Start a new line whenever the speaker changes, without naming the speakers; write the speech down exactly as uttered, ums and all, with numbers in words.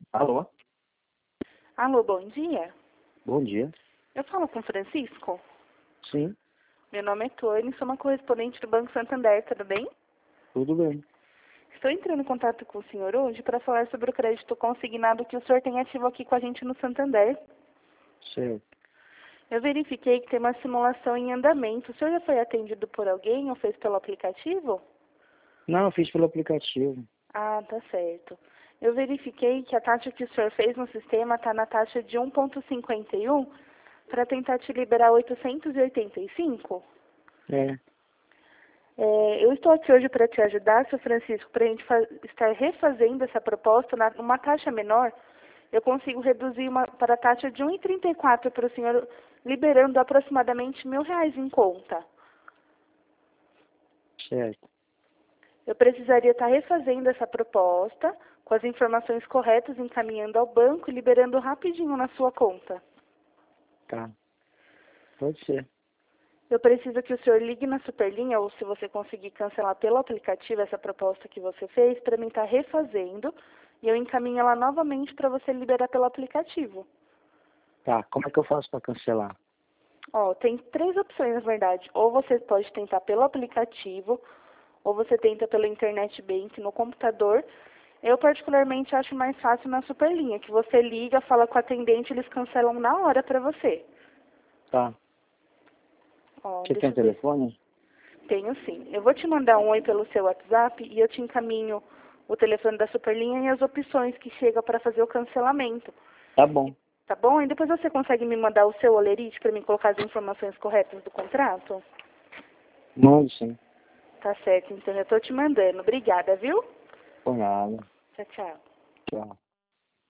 Alô?
Alô, bom dia.
Bom dia.
Eu falo com o Francisco.
Sim,
Meu nome é Tony, sou uma correspondente do Banco Santander, tudo bem?
tudo bem.
Estou entrando em contato com o senhor hoje para falar sobre o crédito consignado que o senhor tem ativo aqui com a gente no Santander.
Certo.
Eu verifiquei que tem uma simulação em andamento. O senhor já foi atendido por alguém ou fez pelo aplicativo?
Não, eu fiz pelo aplicativo.
Ah, tá certo. Eu verifiquei que a taxa que o senhor fez no sistema está na taxa de um vírgula cinquenta e um para tentar te liberar oitocentos e oitenta e cinco.
É,
É, eu estou aqui hoje para te ajudar, seu Francisco, para a gente estar refazendo essa proposta na, numa taxa menor. Eu consigo reduzir uma, para a taxa de um vírgula trinta e quatro para o senhor, liberando aproximadamente mil reais em conta.
certo.
Eu precisaria estar refazendo essa proposta, com as informações corretas, encaminhando ao banco e liberando rapidinho na sua conta.
Tá. Pode ser.
Eu preciso que o senhor ligue na Superlinha, ou se você conseguir cancelar pelo aplicativo essa proposta que você fez, para mim estar refazendo, e eu encaminho ela novamente para você liberar pelo aplicativo.
Tá, como é que eu faço para cancelar?
Ó, tem três opções, na verdade. Ou você pode tentar pelo aplicativo, ou você tenta pelo internet bank no computador. Eu, particularmente, acho mais fácil na Superlinha, que você liga, fala com o atendente, eles cancelam na hora para você.
Tá.
Ó,
Você
deixa
tem
eu ver.
telefone?
Tenho sim. Eu vou te mandar um oi pelo seu WhatsApp e eu te encaminho o telefone da Superlinha e as opções que chega para fazer o cancelamento.
Tá bom.
Tá bom? E depois você consegue me mandar o seu olerite para mim colocar as informações corretas do contrato?
Mando sim.
Tá certo, então eu tô te mandando. Obrigada, viu?
Por nada.
Tchau, tchau.
Tchau.